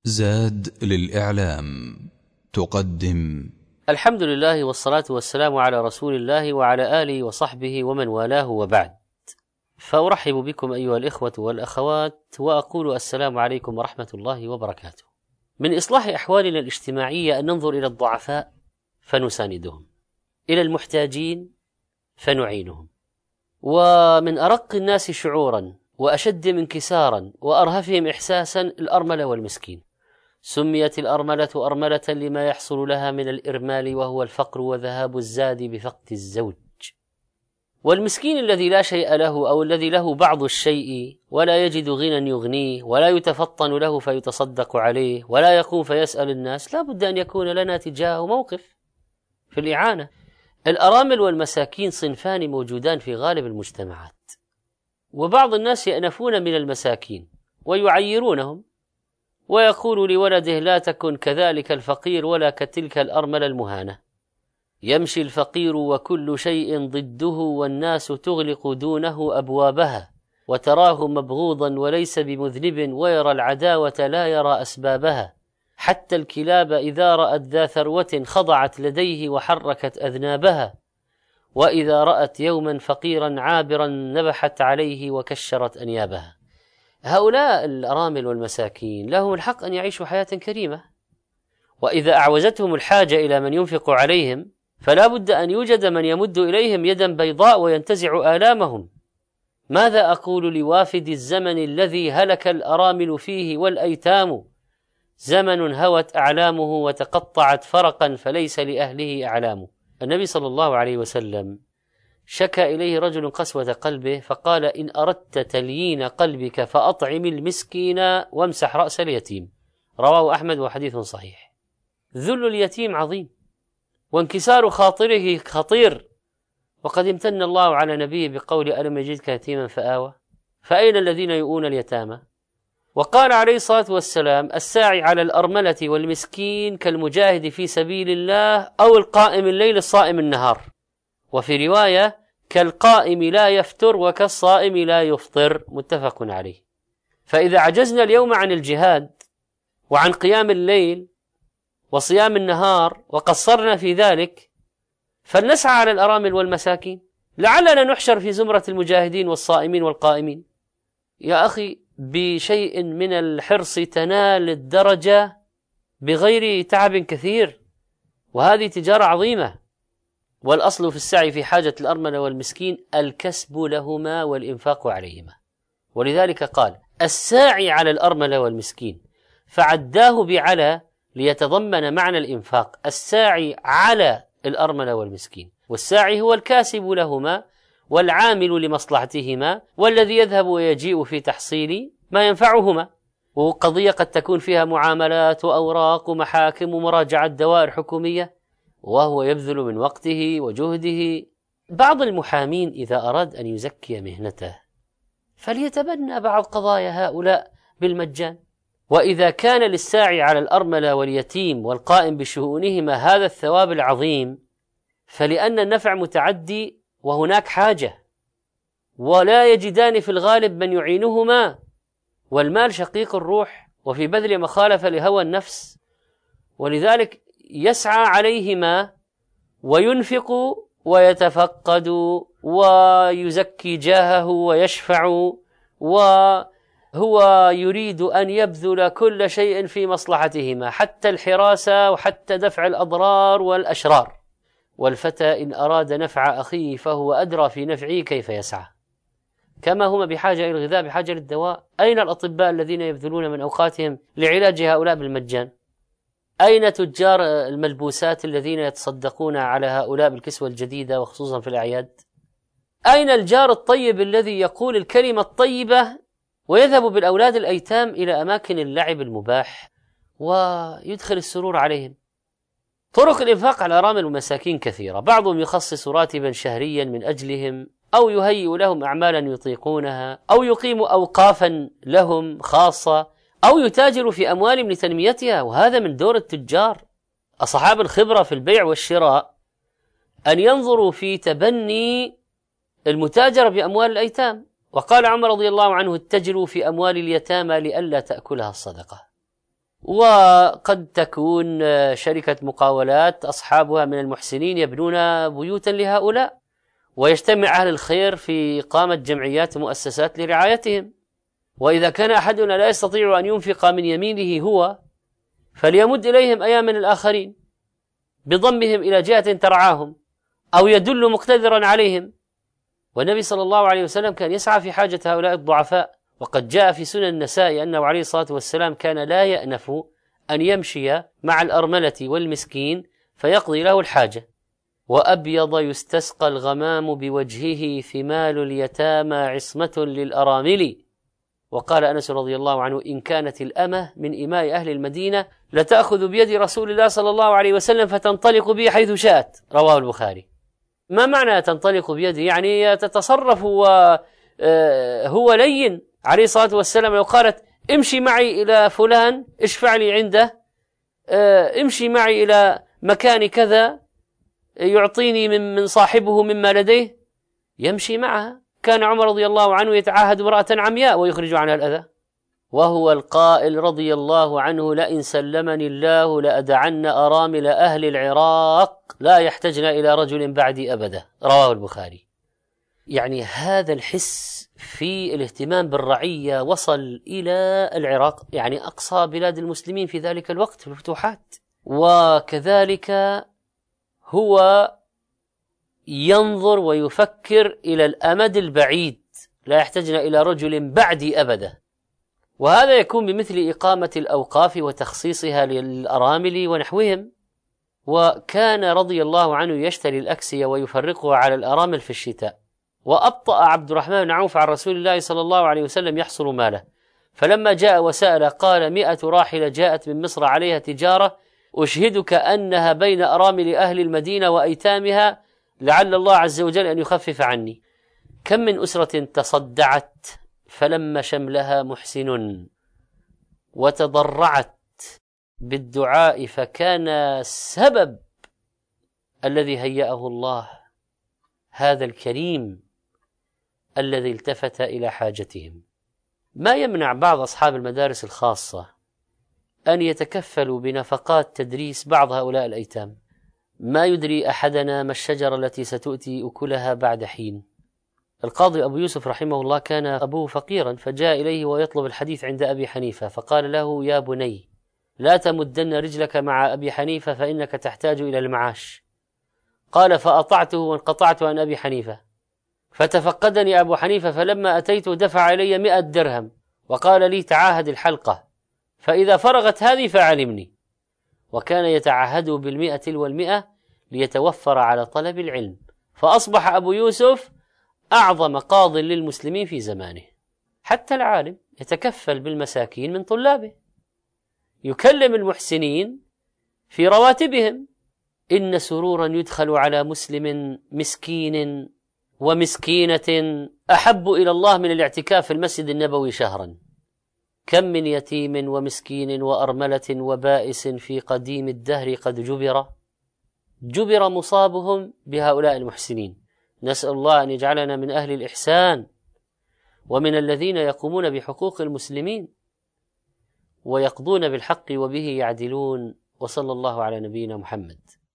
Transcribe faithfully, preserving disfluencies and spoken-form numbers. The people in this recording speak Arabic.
زاد للإعلام تقدم. الحمد لله والصلاة والسلام على رسول الله وعلى آله وصحبه ومن والاه، وبعد، فأرحب بكم أيها الإخوة والأخوات وأقول السلام عليكم ورحمة الله وبركاته. من إصلاح أحوالنا الاجتماعية أن ننظر إلى الضعفاء فنساندهم، إلى المحتاجين فنعينهم، ومن أرق الناس شعورا وأشد انكسارا وأرهفهم إحساسا الأرملة والمسكين. سميت الأرملة أرملة لما يحصل لها من الإرمال، وهو الفقر وذهاب الزاد بفقد الزوج. والمسكين الذي لا شيء له، أو الذي له بعض الشيء ولا يجد غنى يغنيه، ولا يتفطن له فيتصدق عليه، ولا يقوم فيسأل الناس، لا بد أن يكون لنا تجاهه موقف في الإعانة. الأرامل والمساكين صنفان موجودان في غالب المجتمعات، وبعض الناس يأنفون من المساكين ويعيرونهم، ويقول لولده: لا تكن كذلك الفقير ولا كتلك الأرملة المهانة. يمشي الفقير وكل شيء ضده، والناس تغلق دونه أبوابها، وتراه مبغوضا وليس بمذنب، ويرى العداوة لا يرى أسبابها. حتى الكلاب إذا رأت ذا ثروة خضعت لديه وحركت أذنابها، وإذا رأت يوما فقيرا عابرا نبحت عليه وكشرت أنيابها. هؤلاء الأرامل والمساكين لهم الحق أن يعيشوا حياة كريمة، وإذا أعوزتهم الحاجة إلى من ينفق عليهم فلا بد أن يوجد من يمد إليهم يدا بيضاء وينتزع آلامهم. ماذا أقول لوافد الزمن الذي هلك الأرامل فيه والأيتام؟ زمن هوت أعلامه وتقطعت فرقا فليس لأهله أعلام. النبي صلى الله عليه وسلم شكى إليه رجل قسوة قلبه فقال: إن أردت تليين قلبك فأطعم المسكين وامسح رأس اليتيم. رواه أحمد وحديث صحيح. ذل اليتيم عظيم، وانكسار خاطره خطير، وقد امتن الله على نبيه بقول: ألم يجدك يتيما فآوى. فأين الذين يؤون اليتامى؟ وقال عليه الصلاة والسلام: الساعي على الأرملة والمسكين كالمجاهد في سبيل الله، أو القائم الليل الصائم النهار. وفي رواية: كالقائم لا يفتر وكالصائم لا يفطر، متفق عليه. فإذا عجزنا اليوم عن الجهاد وعن قيام الليل وصيام النهار وقصرنا في ذلك، فلنسعى على الأرامل والمساكين، لعلنا نحشر في زمرة المجاهدين والصائمين والقائمين. يا أخي، بشيء من الحرص تنال الدرجة بغير تعب كثير، وهذه تجارة عظيمة. والأصل في السعي في حاجة الأرملة والمسكين الكسب لهما والإنفاق عليهما، ولذلك قال: الساعي على الأرملة والمسكين، فعداه بعلى ليتضمن معنى الإنفاق. الساعي على الأرملة والمسكين، والساعي هو الكاسب لهما والعامل لمصلحتهما، والذي يذهب ويجيء في تحصيل ما ينفعهما. وقضية قد تكون فيها معاملات وأوراق ومحاكم ومراجعة دوائر حكومية، وهو يبذل من وقته وجهده. بعض المحامين إذا أراد أن يزكي مهنته فليتبنى بعض قضايا هؤلاء بالمجان. وإذا كان للساعي على الأرملة واليتيم والقائم بشؤونهما هذا الثواب العظيم، فلأن النفع متعدي وهناك حاجة، ولا يجدان في الغالب من يعينهما، والمال شقيق الروح، وفي بذل مخالفة لهوى النفس، ولذلك يسعى عليهما وينفق ويتفقد ويزكي جاهه ويشفع، وهو يريد أن يبذل كل شيء في مصلحتهما، حتى الحراسة وحتى دفع الأضرار والأشرار. والفتى إن أراد نفع أخيه فهو أدرى في نفعه كيف يسعى. كما هم بحاجة إلى الغذاء بحاجة للدواء. أين الأطباء الذين يبذلون من أوقاتهم لعلاج هؤلاء بالمجان؟ أين تجار الملبوسات الذين يتصدقون على هؤلاء بالكسوة الجديدة وخصوصا في الأعياد؟ أين الجار الطيب الذي يقول الكلمة الطيبة ويذهب بالأولاد الأيتام إلى أماكن اللعب المباح ويدخل السرور عليهم؟ طرق الإنفاق على الأرامل والمساكين كثيرة. بعضهم يخصص راتبا شهريا من أجلهم، أو يهيئ لهم أعمالا يطيقونها، أو يقيم أوقافا لهم خاصة، أو يتاجر في أموالهم لتنميتها، وهذا من دور التجار أصحاب الخبرة في البيع والشراء أن ينظروا في تبني المتاجرة بأموال الأيتام. وقال عمر رضي الله عنه: اتجروا في أموال اليتامى لئلا تأكلها الصدقة. وقد تكون شركة مقاولات أصحابها من المحسنين يبنون بيوتا لهؤلاء، ويجتمع أهل الخير في إقامة جمعيات ومؤسسات لرعايتهم. وإذا كان أحدنا لا يستطيع أن ينفق من يمينه هو، فليمد إليهم أيام الآخرين بضمهم إلى جهة ترعاهم أو يدل مقتدرا عليهم. والنبي صلى الله عليه وسلم كان يسعى في حاجة هؤلاء الضعفاء، وقد جاء في سنن النساء أنه عليه الصلاة والسلام كان لا يأنف أن يمشي مع الأرملة والمسكين فيقضي له الحاجة. وأبيض يستسقى الغمام بوجهه ثمال اليتامى عصمة للأرامل. وقال أنس رضي الله عنه: إن كانت الأمة من إماء أهل المدينة لتأخذ بيد رسول الله صلى الله عليه وسلم فتنطلق به حيث شاءت. رواه البخاري. ما معنى تنطلق بيده؟ يعني تتصرف وهو لين عليه الصلاة والسلام. لو قالت: امشي معي إلى فلان اشفع لي عنده، امشي معي إلى مكان كذا يعطيني من صاحبه مما لديه، يمشي معها. كان عمر رضي الله عنه يتعاهد امرأة عمياء ويخرج عنها الأذى، وهو القائل رضي الله عنه: لئن سلمني الله لأدعن أرامل أهل العراق لا يحتجن إلى رجل بعدي أبدا. رواه البخاري. يعني هذا الحس في الاهتمام بالرعية وصل إلى العراق، يعني أقصى بلاد المسلمين في ذلك الوقت في الفتوحات. وكذلك هو ينظر ويفكر إلى الأمد البعيد، لا يحتاجن إلى رجل بعدي أبدا. وهذا يكون بمثل إقامة الأوقاف وتخصيصها للأرامل ونحوهم. وكان رضي الله عنه يشتري الأكسية ويفرقها على الأرامل في الشتاء. وأبطأ عبد الرحمن بن عوف عن رسول الله صلى الله عليه وسلم يحصل ماله، فلما جاء وسأل قال: مئة راحلة جاءت من مصر عليها تجارة، أشهدك أنها بين أرامل أهل المدينة وأيتامها، لعل الله عز وجل أن يخفف عني. كم من أسرة تصدعت فلما شملها محسن وتضرعت بالدعاء فكان السبب الذي هيأه الله هذا الكريم الذي التفت إلى حاجتهم. ما يمنع بعض أصحاب المدارس الخاصة أن يتكفلوا بنفقات تدريس بعض هؤلاء الأيتام. ما يدري أحدنا ما الشجرة التي ستؤتي أكلها بعد حين. القاضي أبو يوسف رحمه الله كان أبوه فقيرا، فجاء إليه ويطلب الحديث عند أبي حنيفة، فقال له: يا بني لا تمدن رجلك مع أبي حنيفة فإنك تحتاج إلى المعاش. قال: فأطعته وانقطعت عن أبي حنيفة. فتفقدني أبو حنيفة، فلما أتيته دفع إلي مئة درهم وقال لي: تعاهد الحلقة، فإذا فرغت هذه فعلمني. وكان يتعهد بالمئة والمئة ليتوفر على طلب العلم، فأصبح أبو يوسف أعظم قاض للمسلمين في زمانه. حتى العالم يتكفل بالمساكين من طلابه، يكلم المحسنين في رواتبهم. إن سرورا يدخل على مسلم مسكين ومسكينة أحب إلى الله من الاعتكاف في المسجد النبوي شهرا. كم من يتيم ومسكين وأرملة وبائس في قديم الدهر قد جبر جبر مصابهم بهؤلاء المحسنين. نسأل الله أن يجعلنا من أهل الإحسان ومن الذين يقومون بحقوق المسلمين ويقضون بالحق وبه يعدلون. وصلى الله على نبينا محمد.